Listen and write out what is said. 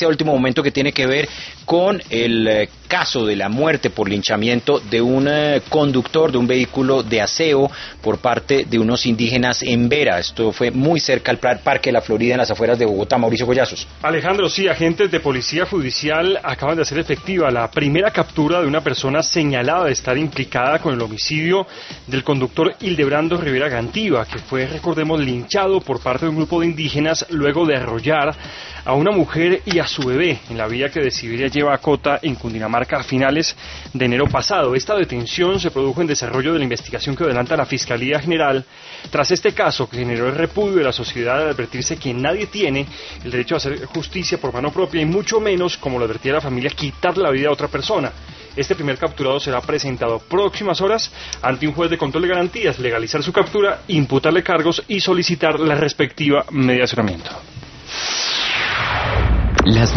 último momento que tiene que ver con el caso de la muerte por linchamiento de un conductor de un vehículo de aseo por parte de unos indígenas en Vera. Esto fue muy cerca al Parque de la Florida, en las afueras de Bogotá. Mauricio Collazos. Alejandro, sí, agentes de policía judicial acaban de hacer efectiva la primera captura de una persona señalada de estar implicada con el homicidio del conductor Hildebrando Rivera Gantiva, que fue, recordemos, linchado por parte de un grupo de indígenas luego de arrollar a una mujer y a su bebé en la vía que de Siberia lleva a Cota, en Cundinamarca, a finales de enero pasado. Esta detención se produjo en desarrollo de la investigación que adelanta la Fiscalía General tras este caso que generó el repudio de la sociedad al advertirse que nadie tiene el derecho a hacer justicia por mano propia y mucho menos, como lo advertía la familia, quitar la vida a otra persona. Este primer capturado será presentado próximas horas ante un juez de control de garantías, legalizar su captura, imputarle cargos y solicitar la respectiva medida de asesoramiento.